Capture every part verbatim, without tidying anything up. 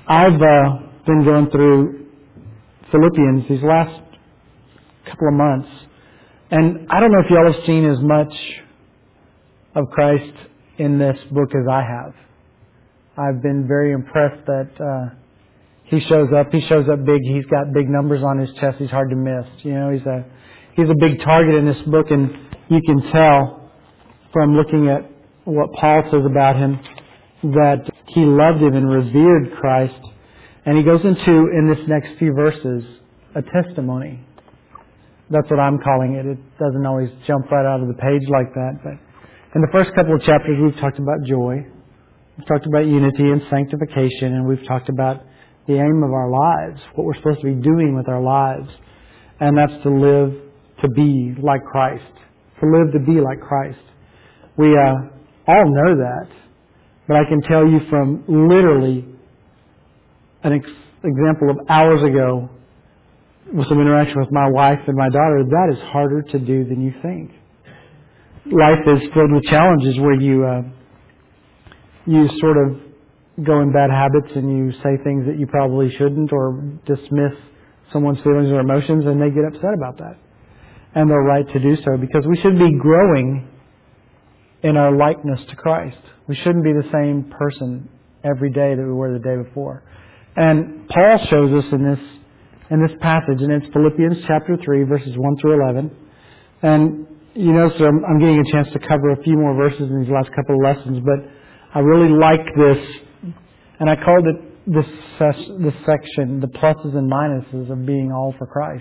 I've uh, been going through Philippians these last couple of months, and I don't know if y'all have seen as much of Christ in this book as I have. I've been very impressed that uh, he shows up. He shows up big. He's got big numbers on his chest. He's hard to miss. You know, he's a he's a big target in this book, and you can tell from looking at what Paul says about him that he loved him and revered Christ. And he goes into, in this next few verses, a testimony. That's what I'm calling it. It doesn't always jump right out of the page like that. But in the first couple of chapters, we've talked about joy. We've talked about unity and sanctification. And we've talked about the aim of our lives, what we're supposed to be doing with our lives. And that's to live to be like Christ. To live to be like Christ. We uh, all know that. But I can tell you from literally an ex- example of hours ago with some interaction with my wife and my daughter, that is harder to do than you think. Life is filled with challenges where you uh, you sort of go in bad habits and you say things that you probably shouldn't, or dismiss someone's feelings or emotions, and they get upset about that. And they're right to do so, because we should be growing in our likeness to Christ. We shouldn't be the same person every day that we were the day before. And Paul shows us in this in this passage, and it's Philippians chapter three, verses one through eleven. And you know, so I'm, I'm getting a chance to cover a few more verses in these last couple of lessons, but I really like this, and I called it this ses- this section, the pluses and minuses of being all for Christ.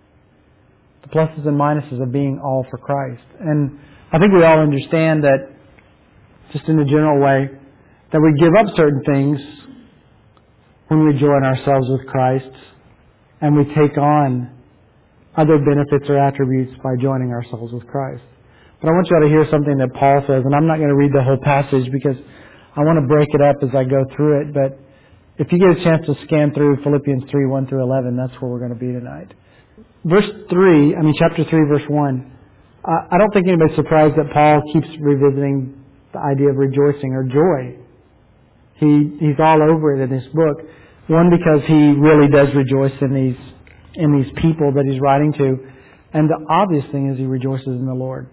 The pluses and minuses of being all for Christ. And I think we all understand that, just in a general way, that we give up certain things when we join ourselves with Christ, and we take on other benefits or attributes by joining ourselves with Christ. But I want you all to hear something that Paul says, and I'm not going to read the whole passage because I want to break it up as I go through it, but if you get a chance to scan through Philippians three, one through eleven, that's where we're going to be tonight. Verse three, I mean chapter three, verse one, I don't think anybody's surprised that Paul keeps revisiting the idea of rejoicing or joy. He he's all over it in this book. One, because he really does rejoice in these in these people that he's writing to, and the obvious thing is he rejoices in the Lord.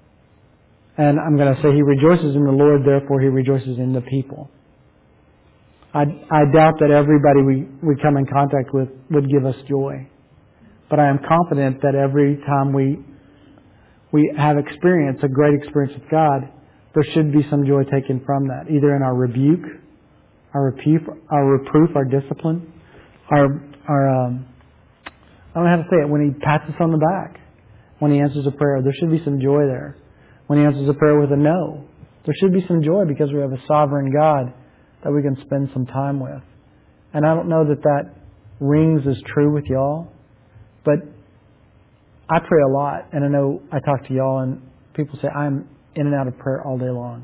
And I'm going to say he rejoices in the Lord, therefore he rejoices in the people. I I doubt that everybody we we come in contact with would give us joy, but I am confident that every time we we have experience, a great experience with God, there should be some joy taken from that, either in our rebuke, our reproof, our reproof, our discipline, our our um, I don't know how to say it. When He pats us on the back, when He answers a prayer, there should be some joy there. When He answers a prayer with a no, there should be some joy because we have a sovereign God that we can spend some time with. And I don't know that that rings as true with y'all, but I pray a lot, and I know I talk to y'all, and people say I'm in and out of prayer all day long.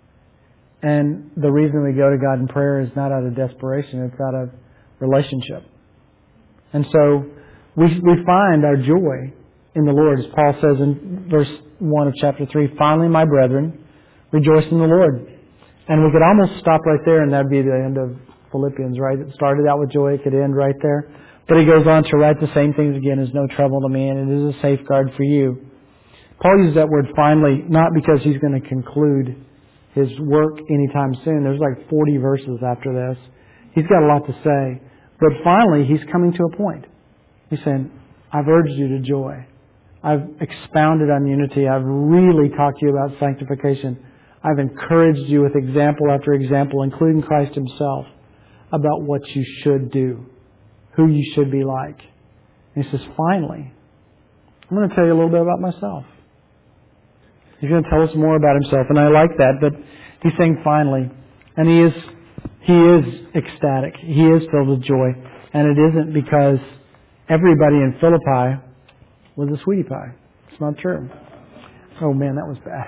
And the reason we go to God in prayer is not out of desperation, it's out of relationship. And so we we find our joy in the Lord, as Paul says in verse one of chapter three, finally, my brethren, rejoice in the Lord. And we could almost stop right there, and that'd be the end of Philippians, right? It started out with joy, it could end right there. But he goes on to write the same things again, is no trouble to me, and it is a safeguard for you. Paul uses that word finally, not because he's going to conclude his work anytime soon. There's like forty verses after this. He's got a lot to say. But finally, he's coming to a point. He's saying, I've urged you to joy. I've expounded on unity. I've really talked to you about sanctification. I've encouraged you with example after example, including Christ Himself, about what you should do, who you should be like. And he says, finally, I'm going to tell you a little bit about myself. He's going to tell us more about Himself, and I like that, but he's saying finally. And he is he is ecstatic. He is filled with joy. And it isn't because everybody in Philippi was a sweetie pie. It's not true. Oh man, that was bad.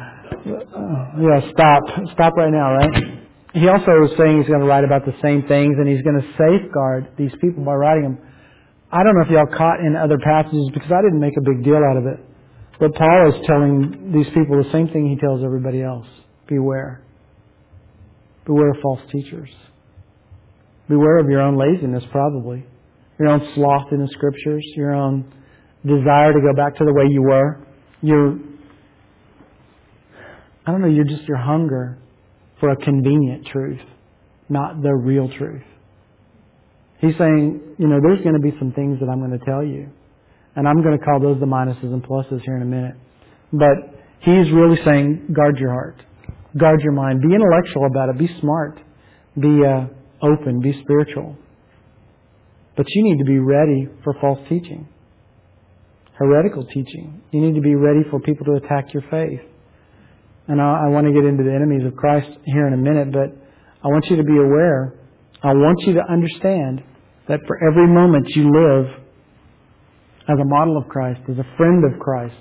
Uh, yeah, stop. Stop right now, right? He also was saying he's going to write about the same things, and he's going to safeguard these people by writing them. I don't know if y'all caught in other passages, because I didn't make a big deal out of it. But Paul is telling these people the same thing he tells everybody else. Beware. Beware of false teachers. Beware of your own laziness, probably. Your own sloth in the Scriptures. Your own desire to go back to the way you were. Your, I don't know, you're just your hunger for a convenient truth, not the real truth. He's saying, you know, there's going to be some things that I'm going to tell you. And I'm going to call those the minuses and pluses here in a minute. But he's really saying, guard your heart. Guard your mind. Be intellectual about it. Be smart. Be uh, open. Be spiritual. But you need to be ready for false teaching. Heretical teaching. You need to be ready for people to attack your faith. And I, I want to get into the enemies of Christ here in a minute, but I want you to be aware. I want you to understand that for every moment you live as a model of Christ, as a friend of Christ,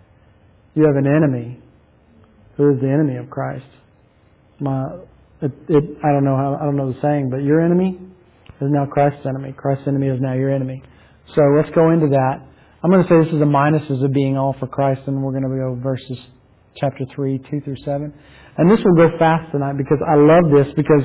you have an enemy who is the enemy of Christ. My, it, it, I don't know how, I don't know the saying, but your enemy is now Christ's enemy. Christ's enemy is now your enemy. So let's go into that. I'm going to say this is the minuses of being all for Christ, and we're going to go verses chapter three, two through seven. And this will go fast tonight because I love this, because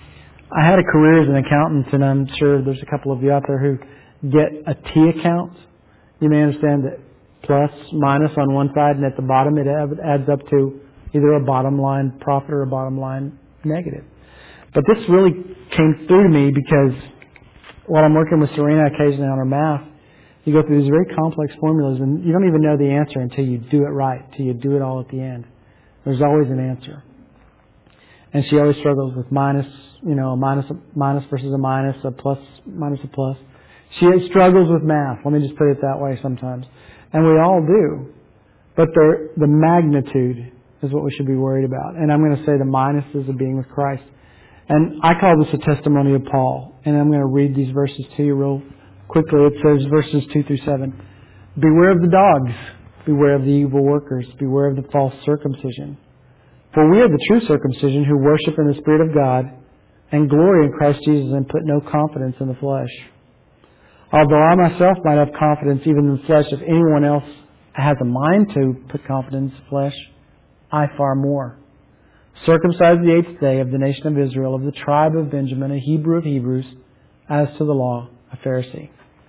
I had a career as an accountant, and I'm sure there's a couple of you out there who get a T account. You may understand that plus, minus on one side, and at the bottom it adds up to either a bottom line profit or a bottom line negative. But this really came through to me because while I'm working with Serena occasionally on her math, you go through these very complex formulas and you don't even know the answer until you do it right, until you do it all at the end. There's always an answer. And she always struggles with minus, you know, a minus, a minus versus a minus, a plus, minus a plus. She struggles with math. Let me just put it that way sometimes. And we all do. But the, the magnitude is what we should be worried about. And I'm going to say the minuses of being with Christ. And I call this a testimony of Paul. And I'm going to read these verses to you real quickly. It says verses two through seven. Beware of the dogs. Beware of the evil workers. Beware of the false circumcision. For we are the true circumcision who worship in the Spirit of God and glory in Christ Jesus and put no confidence in the flesh. Although I myself might have confidence even in the flesh, if anyone else has a mind to put confidence in the flesh, I far more. Circumcised the eighth day of the nation of Israel, of the tribe of Benjamin, a Hebrew of Hebrews, as to the law, a Pharisee.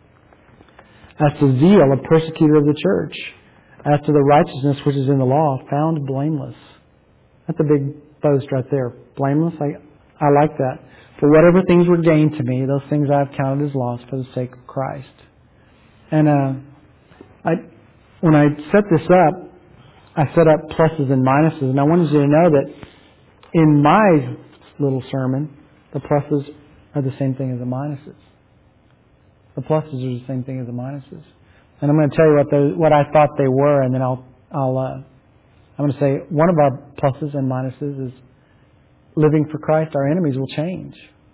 As to zeal, a persecutor of the church. As to the righteousness which is in the law, found blameless. That's a big boast right there. Blameless, I, I like that. For whatever things were gained to me, those things I have counted as loss for the sake of Christ. And uh, I, when I set this up, I set up pluses and minuses. And I wanted you to know that in my little sermon, the pluses are the same thing as the minuses. The pluses are the same thing as the minuses. And I'm going to tell you what those, what I thought they were, and then I'll, I'll, uh, I'm going to say one of our pluses and minuses is living for Christ. Our enemies will change.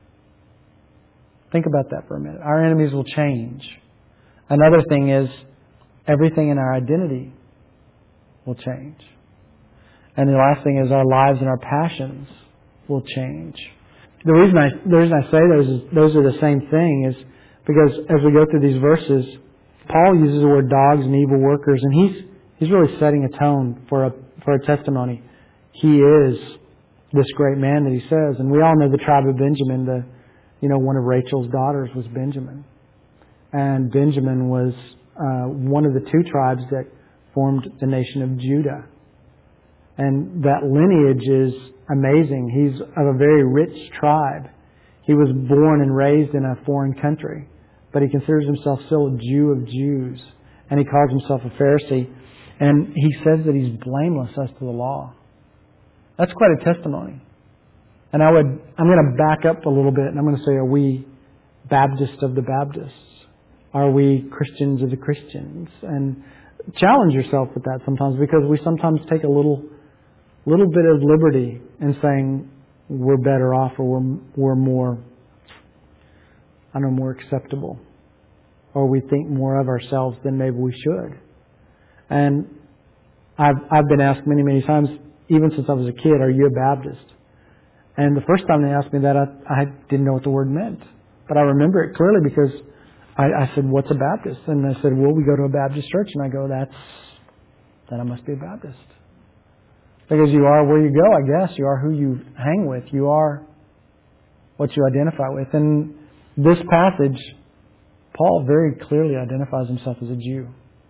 Think about that for a minute. Our enemies will change. Another thing is everything in our identity will change. And the last thing is our lives and our passions will change. The reason I the reason I say those is those are the same thing is because as we go through these verses, Paul uses the word dogs and evil workers, and he's he's really setting a tone for a for a testimony. He is this great man that he says, and we all know the tribe of Benjamin. The you know one of Rachel's daughters was Benjamin, and Benjamin was uh, one of the two tribes that formed the nation of Judah. And that lineage is amazing. He's of a very rich tribe. He was born and raised in a foreign country, but he considers himself still a Jew of Jews, and he calls himself a Pharisee. And he says that he's blameless as to the law. That's quite a testimony. And I would, I'm going to back up a little bit, and I'm going to say, are we Baptists of the Baptists? Are we Christians of the Christians? And challenge yourself with that sometimes, because we sometimes take a little, little bit of liberty in saying we're better off, or we're, we're more, I don't know, more acceptable, or we think more of ourselves than maybe we should. And I've I've been asked many many times, even since I was a kid, are you a Baptist? And the first time they asked me that, I, I didn't know what the word meant, but I remember it clearly because I, I said, "What's a Baptist?" And they said, "Well, we go to a Baptist church." And I go, "That's then I must be a Baptist." Because you are where you go, I guess. You are who you hang with. You are what you identify with. And this passage, Paul very clearly identifies himself as a Jew.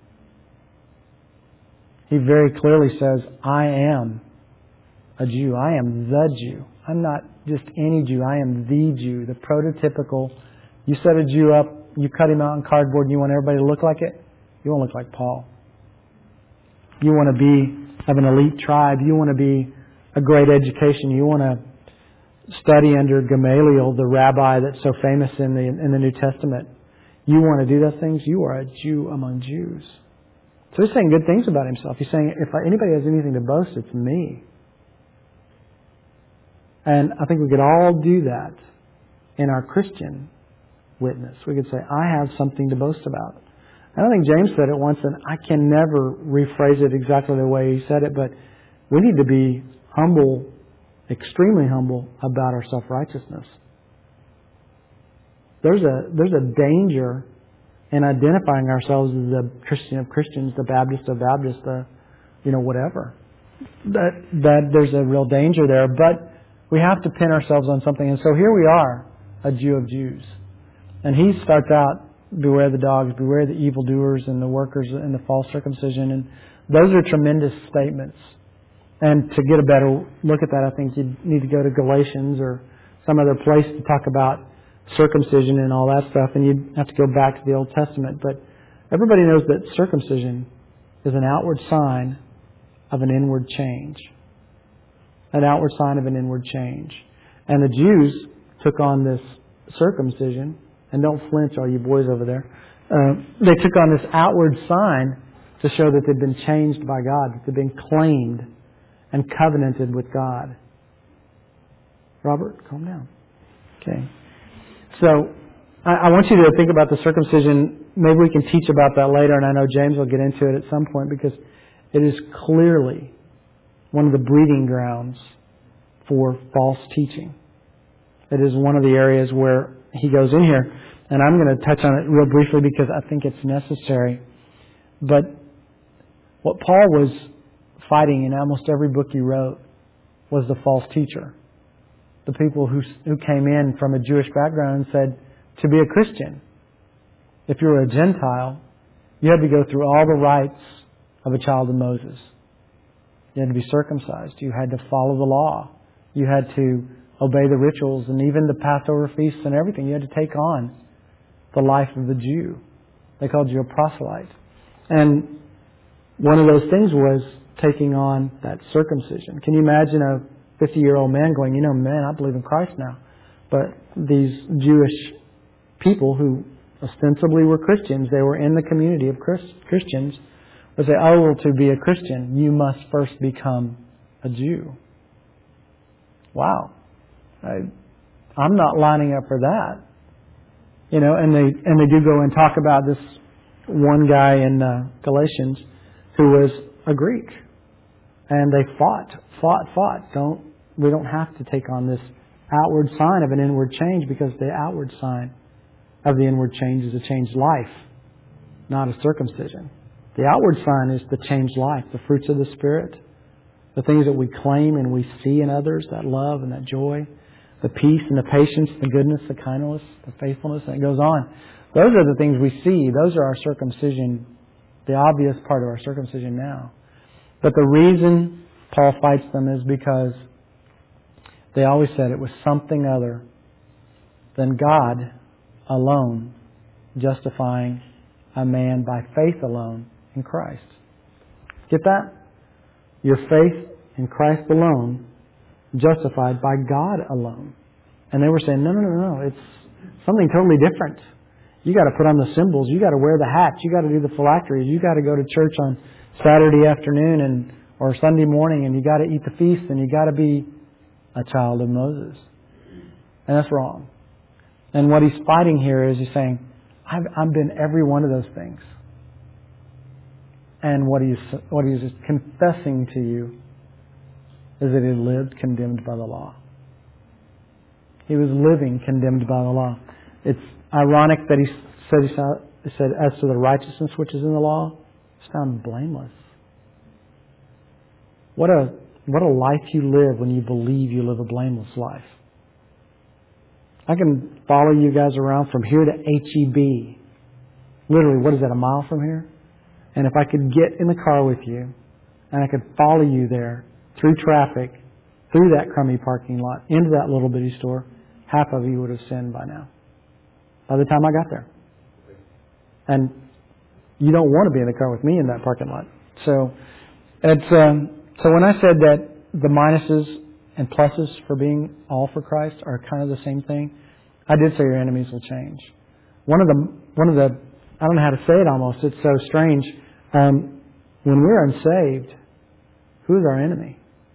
He very clearly says, I am a Jew. I am the Jew. I'm not just any Jew. I am the Jew, the prototypical. You set a Jew up, you cut him out in cardboard, and you want everybody to look like it? You won't look like Paul. You want to be of an elite tribe. You want to be a great education. You want to study under Gamaliel, the rabbi that's so famous in the in the New Testament. You want to do those things? You are a Jew among Jews. So he's saying good things about himself. He's saying, if anybody has anything to boast, it's me. And I think we could all do that in our Christian witness. We could say, I have something to boast about. And I think James said it once, and I can never rephrase it exactly the way he said it, but we need to be humble, extremely humble about our self-righteousness. There's a there's a danger in identifying ourselves as the Christian of Christians, the Baptist of Baptists, the, you know, whatever. That that there's a real danger there, but we have to pin ourselves on something. And so here we are, a Jew of Jews. And he starts out, beware the dogs, beware the evildoers and the workers and the false circumcision. And those are tremendous statements. And to get a better look at that, I think you need to go to Galatians or some other place to talk about circumcision and all that stuff. And you have to go back to the Old Testament. But everybody knows that circumcision is an outward sign of an inward change. An outward sign of an inward change. And the Jews took on this circumcision. And don't flinch, all you boys over there. Uh, they took on this outward sign to show that they'd been changed by God, that they'd been claimed and covenanted with God. Robert, calm down. Okay. So, I, I want you to think about the circumcision. Maybe we can teach about that later, and I know James will get into it at some point, because it is clearly one of the breeding grounds for false teaching. It is one of the areas where he goes in here, and I'm going to touch on it real briefly because I think it's necessary. But what Paul was fighting in almost every book he wrote was the false teacher. The people who who came in from a Jewish background and said, to be a Christian, if you were a Gentile, you had to go through all the rites of a child of Moses. You had to be circumcised. You had to follow the law. You had to obey the rituals, and even the Passover feasts and everything. You had to take on the life of the Jew. They called you a proselyte. And one of those things was taking on that circumcision. Can you imagine a fifty-year-old man going, you know, man, I believe in Christ now. But these Jewish people who ostensibly were Christians, they were in the community of Christians, would say, oh, well, to be a Christian, you must first become a Jew. Wow. I, I'm not lining up for that. You know, and they and they do go and talk about this one guy in uh, Galatians who was a Greek. And they fought, fought, fought. Don't we don't have to take on this outward sign of an inward change, because the outward sign of the inward change is a changed life, not a circumcision. The outward sign is the changed life, the fruits of the Spirit, the things that we claim and we see in others, that love and that joy, the peace and the patience, the goodness, the kindness, the faithfulness, and it goes on. Those are the things we see. Those are our circumcision, the obvious part of our circumcision now. But the reason Paul fights them is because they always said it was something other than God alone justifying a man by faith alone in Christ. Get that? Your faith in Christ alone, justified by God alone. And they were saying, no, no, no, no, it's something totally different. You got to put on the symbols. You got to wear the hats. You got to do the phylacteries. You got to go to church on Saturday afternoon and or Sunday morning, and you got to eat the feast, and you got to be a child of Moses. And that's wrong. And what he's fighting here is he's saying, I've, I've been every one of those things. And what he's what he's confessing to you is that he lived condemned by the law. He was living condemned by the law. It's ironic that he said, he saw, he said, as to the righteousness which is in the law, it's found blameless. What a what a life you live when you believe you live a blameless life. I can follow you guys around from here to H E B. Literally, what is that, a mile from here? And if I could get in the car with you and I could follow you there through traffic, through that crummy parking lot, into that little bitty store, half of you would have sinned by now. By the time I got there. And you don't want to be in the car with me in that parking lot. So, it's um, so when I said that the minuses and pluses for being all for Christ are kind of the same thing, I did say your enemies will change. One of the one of the I don't know how to say it almost. It's so strange. Um, when we're unsaved, who is our enemy?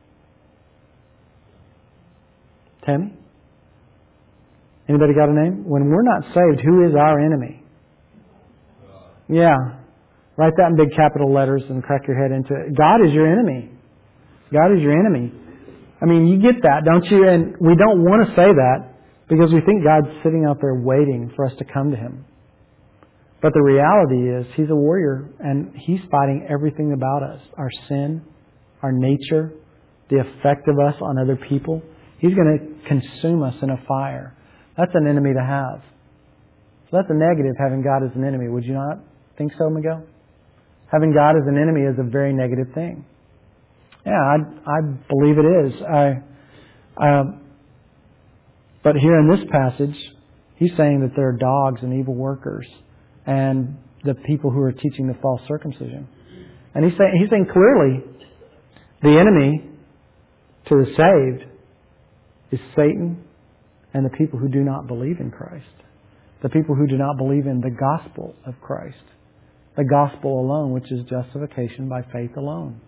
Tammy? Anybody got a name? When we're not saved, who is our enemy? Yeah. Write that in big capital letters and crack your head into it. God is your enemy. God is your enemy. I mean, you get that, don't you? And we don't want to say that because we think God's sitting out there waiting for us to come to Him. But the reality is He's a warrior and He's fighting everything about us. Our sin, our nature, the effect of us on other people. He's going to consume us in a fire. That's an enemy to have. So that's a negative, having God as an enemy. Would you not think so, Miguel? Having God as an enemy is a very negative thing. Yeah, I, I believe it is. I, um, but here in this passage, he's saying that there are dogs and evil workers and the people who are teaching the false circumcision. And he's saying, he's saying clearly the enemy to the saved is Satan and the people who do not believe in Christ. The people who do not believe in the gospel of Christ. The gospel alone, which is justification by faith alone.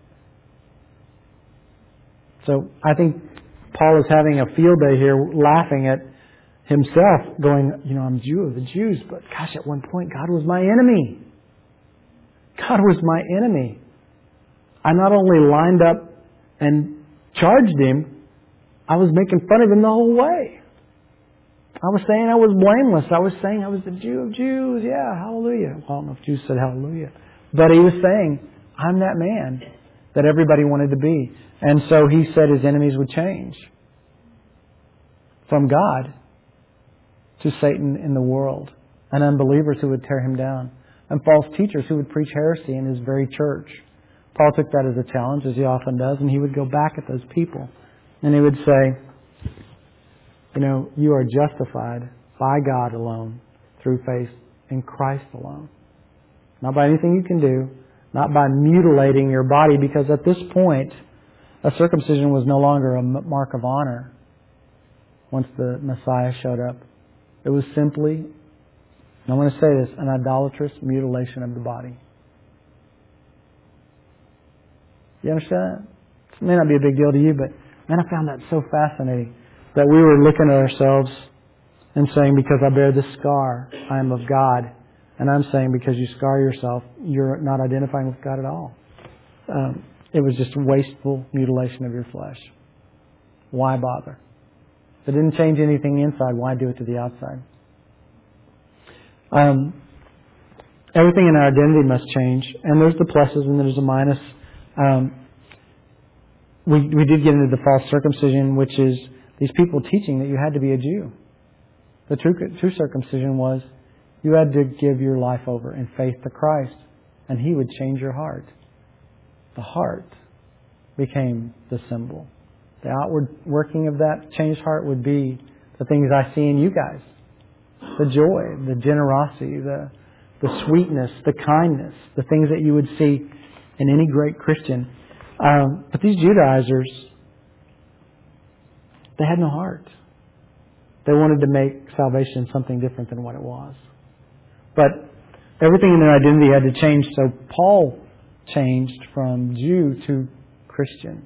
So I think Paul is having a field day here, laughing at himself, going, you know, I'm Jew of the Jews, but gosh, at one point God was my enemy. God was my enemy. I not only lined up and charged Him, I was making fun of Him the whole way. I was saying I was blameless. I was saying I was the Jew of Jews. Yeah, hallelujah. Well, I don't know if Jews said hallelujah. But he was saying, I'm that man that everybody wanted to be. And so he said his enemies would change from God to Satan in the world, and unbelievers who would tear him down, and false teachers who would preach heresy in his very church. Paul took that as a challenge, as he often does, and he would go back at those people. And he would say, you know, you are justified by God alone, through faith in Christ alone. Not by anything you can do, not by mutilating your body, because at this point, a circumcision was no longer a mark of honor once the Messiah showed up. It was simply, and I want to say this, an idolatrous mutilation of the body. You understand that? It may not be a big deal to you, but man, I found that so fascinating. That we were looking at ourselves and saying, because I bear this scar, I am of God. And I'm saying, because you scar yourself, you're not identifying with God at all. Um, it was just wasteful mutilation of your flesh. Why bother? If it didn't change anything inside, why do it to the outside? Um, everything in our identity must change. And there's the pluses and there's the minus. Um, we, we did get into the false circumcision, which is these people teaching that you had to be a Jew. The true, true circumcision was you had to give your life over in faith to Christ, and He would change your heart. The heart became the symbol. The outward working of that changed heart would be the things I see in you guys. The joy, the generosity, the, the sweetness, the kindness, the things that you would see in any great Christian. Um, but these Judaizers, they had no heart. They wanted to make salvation something different than what it was. But everything in their identity had to change. So Paul changed from Jew to Christian.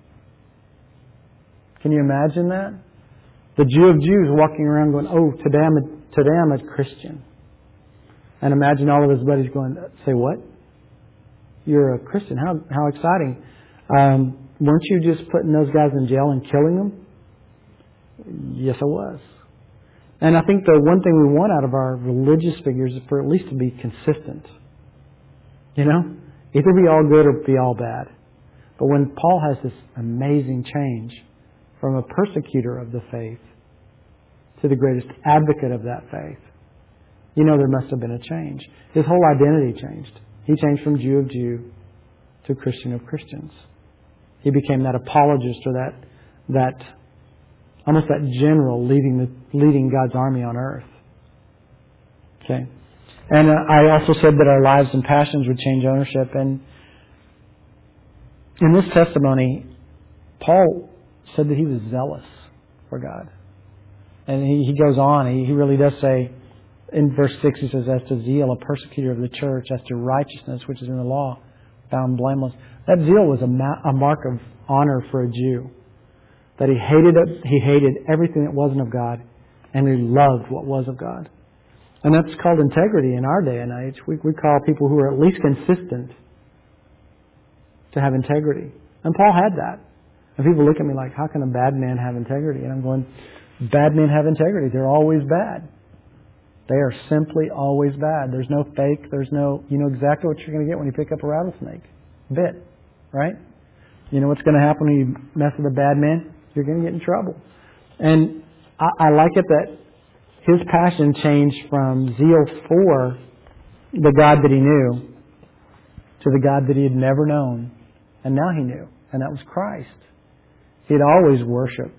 Can you imagine that? The Jew of Jews walking around going, oh, today I'm a, today I'm a Christian. And imagine all of his buddies going, say what? You're a Christian. How, how exciting. Um, weren't you just putting those guys in jail and killing them? Yes, I was. And I think the one thing we want out of our religious figures is for at least to be consistent. You know? Either be all good or be all bad. But when Paul has this amazing change from a persecutor of the faith to the greatest advocate of that faith, you know there must have been a change. His whole identity changed. He changed from Jew of Jew to Christian of Christians. He became that apologist, or that that almost that general leading the leading God's army on earth. Okay, and uh, I also said that our lives and passions would change ownership. And in this testimony, Paul said that he was zealous for God, and he, he goes on. He, he really does say in verse six. He says, "As to zeal, a persecutor of the church; as to righteousness, which is in the law, found blameless." That zeal was a, ma- a mark of honor for a Jew. That he hated it, he hated everything that wasn't of God, and he loved what was of God. And that's called integrity in our day and age. We, we call people who are at least consistent to have integrity. And Paul had that. And people look at me like, how can a bad man have integrity? And I'm going, bad men have integrity. They're always bad. They are simply always bad. There's no fake. There's no, you know exactly what you're going to get when you pick up a rattlesnake. Bit. Right? You know what's going to happen when you mess with a bad man? You're going to get in trouble. And I, I like it that his passion changed from zeal for the God that he knew to the God that he had never known. And now he knew. And that was Christ. He had always worshipped.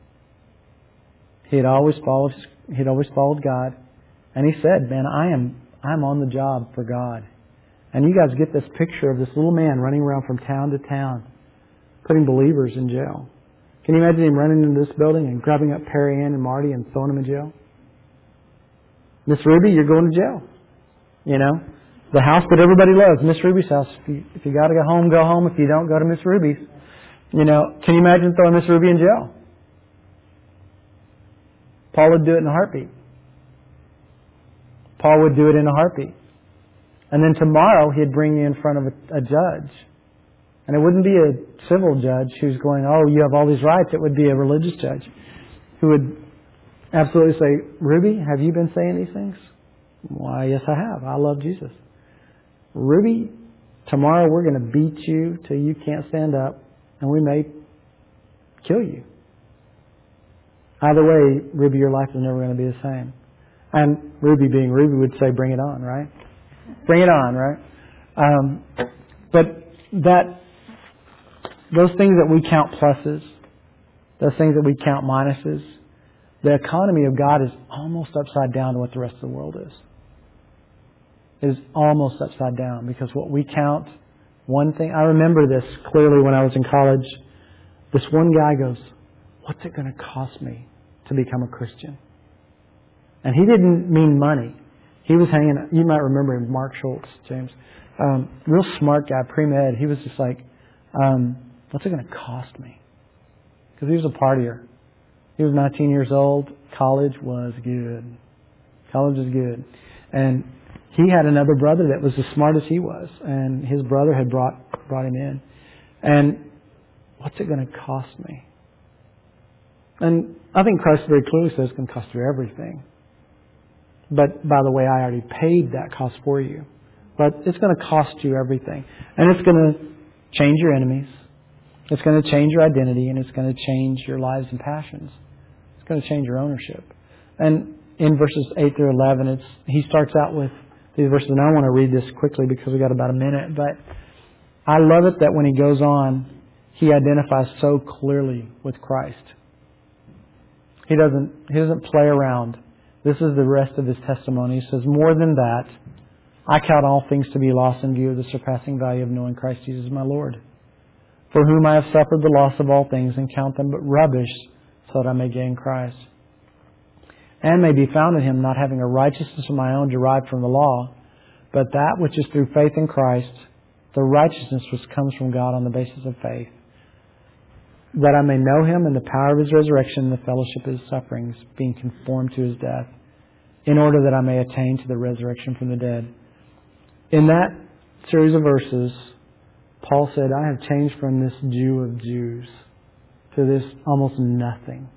He had always followed, he had always followed God. And he said, man, I am, I'm on the job for God. And you guys get this picture of this little man running around from town to town, putting believers in jail. Can you imagine him running into this building and grabbing up Perry Ann and Marty and throwing them in jail? Miss Ruby, you're going to jail. You know, the house that everybody loves, Miss Ruby's house. If you, if you got to go home, go home. If you don't, go to Miss Ruby's. You know, can you imagine throwing Miss Ruby in jail? Paul would do it in a heartbeat. Paul would do it in a heartbeat. And then tomorrow he'd bring you in front of a, a judge. And it wouldn't be a civil judge who's going, oh, you have all these rights. It would be a religious judge who would absolutely say, Ruby, have you been saying these things? Why, yes, I have. I love Jesus. Ruby, tomorrow we're going to beat you till you can't stand up, and we may kill you. Either way, Ruby, your life is never going to be the same. And Ruby, being Ruby, would say, bring it on, right? Bring it on, right? Um, but that those things that we count pluses, those things that we count minuses, the economy of God is almost upside down to what the rest of the world is. It is almost upside down, because what we count, one thing, I remember this clearly when I was in college. This one guy goes, what's it going to cost me to become a Christian? And he didn't mean money. He was hanging, you might remember him, Mark Schultz, James. Um, real smart guy, pre-med. He was just like, um, what's it going to cost me? Because he was a partier. He was nineteen years old. College was good. College was good. And he had another brother that was as smart as he was. And his brother had brought brought him in. And what's it going to cost me? And I think Christ very clearly says it's going to cost you everything. But by the way, I already paid that cost for you. But it's going to cost you everything. And it's going to change your enemies. It's going to change your identity. And it's going to change your lives and passions. It's going to change your ownership. And in verses eight through eleven, it's he starts out with these verses. And I want to read this quickly because we got about a minute. But I love it that when he goes on, he identifies so clearly with Christ. He doesn't, he doesn't play around. This is the rest of his testimony. He says, more than that, I count all things to be lost in view of the surpassing value of knowing Christ Jesus my Lord, for whom I have suffered the loss of all things and count them but rubbish, so that I may gain Christ, and may be found in Him, not having a righteousness of my own derived from the law, but that which is through faith in Christ, the righteousness which comes from God on the basis of faith, that I may know Him and the power of His resurrection and the fellowship of His sufferings, being conformed to His death, in order that I may attain to the resurrection from the dead. In that series of verses, Paul said, I have changed from this Jew of Jews to this almost nothing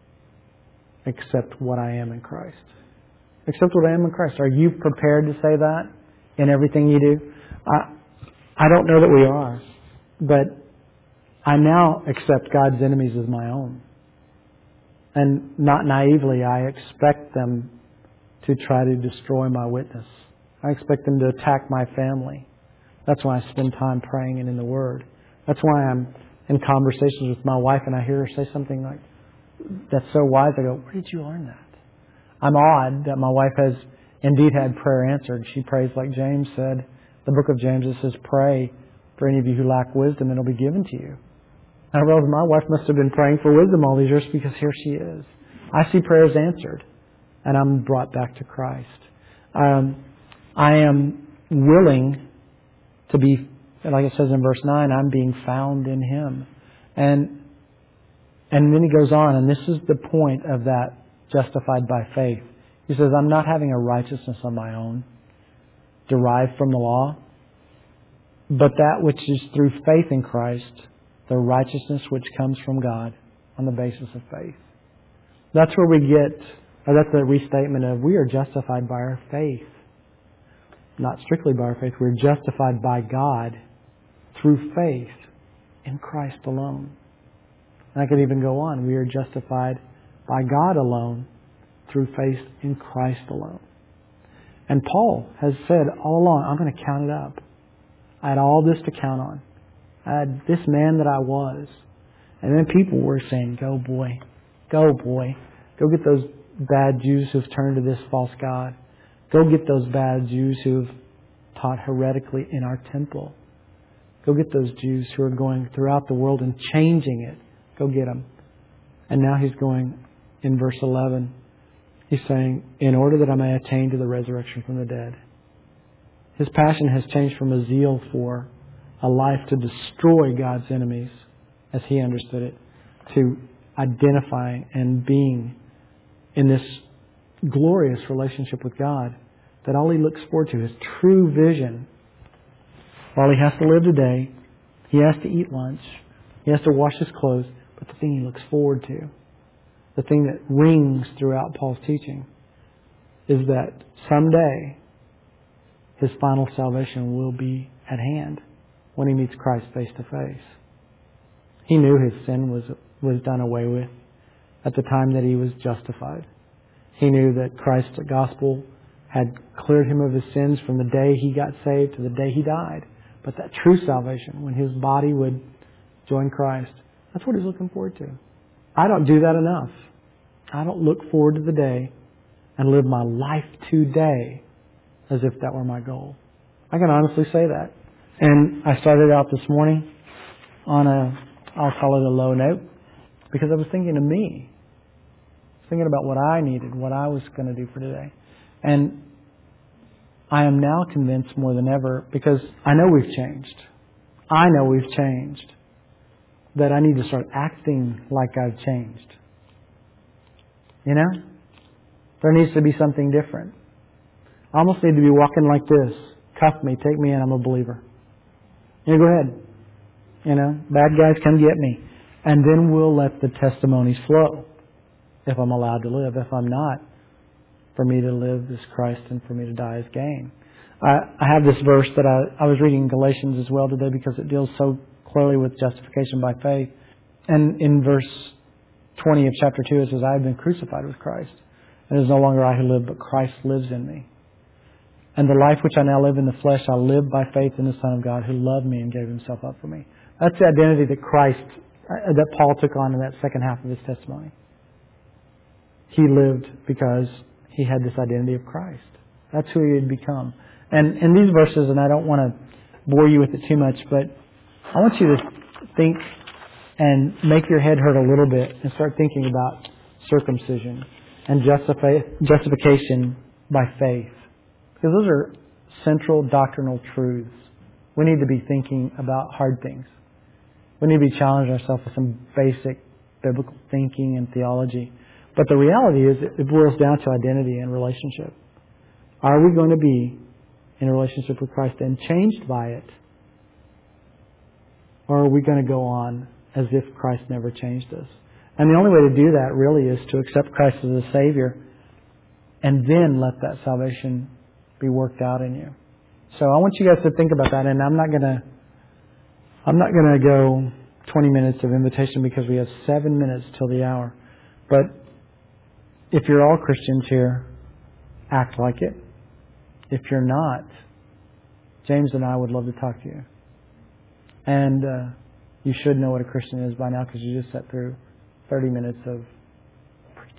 except what I am in Christ. Except what I am in Christ. Are you prepared to say that in everything you do? I, I don't know that we are, but I now accept God's enemies as my own. And not naively, I expect them to try to destroy my witness. I expect them to attack my family. That's why I spend time praying and in the Word. That's why I'm in conversations with my wife and I hear her say something like, that's so wise. I go, where did you learn that? I'm awed that my wife has indeed had prayer answered. She prays like James said. The book of James, it says, pray for any of you who lack wisdom and it'll be given to you. I realize my wife must have been praying for wisdom all these years because here she is. I see prayers answered and I'm brought back to Christ. Um, I am willing to be, like it says in verse nine, I'm being found in Him. And and then he goes on, and this is the point of that justified by faith. He says, I'm not having a righteousness of my own, derived from the law, but that which is through faith in Christ, the righteousness which comes from God on the basis of faith. That's where we get, or that's the restatement of, we are justified by our faith. Not strictly by our faith, we're justified by God through faith in Christ alone. And I could even go on. We are justified by God alone through faith in Christ alone. And Paul has said all along, I'm going to count it up. I had all this to count on. I had this man that I was. And then people were saying, go boy, go boy. Go get those bad Jews who've turned to this false god. Go get those bad Jews who've taught heretically in our temple. Go get those Jews who are going throughout the world and changing it. Go get them. And now he's going in verse eleven. He's saying, in order that I may attain to the resurrection from the dead. His passion has changed from a zeal for a life to destroy God's enemies, as he understood it, to identifying and being in this glorious relationship with God, that all he looks forward to, his true vision. While he has to live today, he has to eat lunch, he has to wash his clothes, but the thing he looks forward to, the thing that rings throughout Paul's teaching, is that someday his final salvation will be at hand when he meets Christ face to face. He knew his sin was was done away with at the time that he was justified. He knew that Christ's gospel had cleared him of his sins from the day he got saved to the day he died. But that true salvation, when his body would join Christ, that's what he's looking forward to. I don't do that enough. I don't look forward to the day and live my life today as if that were my goal. I can honestly say that. And I started out this morning on a, I'll call it a low note, because I was thinking of me. Thinking about what I needed, what I was going to do for today. And I am now convinced more than ever, because I know we've changed. I know we've changed. That I need to start acting like I've changed. You know? There needs to be something different. I almost need to be walking like this. Cuff me, take me in, I'm a believer. You know, go ahead. You know, bad guys, come get me. And then we'll let the testimonies flow. If I'm allowed to live. If I'm not, for me to live is Christ and for me to die is gain. I, I have this verse that I, I was reading in Galatians as well today because it deals so clearly with justification by faith. And in verse twenty of chapter two it says, I have been crucified with Christ. And it is no longer I who live, but Christ lives in me. And the life which I now live in the flesh, I live by faith in the Son of God who loved me and gave himself up for me. That's the identity that Christ, uh, that Paul took on in that second half of his testimony. He lived because he had this identity of Christ. That's who he had become. And in these verses, and I don't want to bore you with it too much, but I want you to think and make your head hurt a little bit and start thinking about circumcision and justify, justification by faith. Because those are central doctrinal truths. We need to be thinking about hard things. We need to be challenging ourselves with some basic biblical thinking and theology. But the reality is it boils down to identity and relationship. Are we going to be in a relationship with Christ and changed by it? Or are we going to go on as if Christ never changed us? And the only way to do that really is to accept Christ as a Savior and then let that salvation be worked out in you. So I want you guys to think about that, and I'm not going to I'm not going to go twenty minutes of invitation because we have seven minutes till the hour. But if you're all Christians here, act like it. If you're not, James and I would love to talk to you. And uh, you should know what a Christian is by now because you just sat through thirty minutes of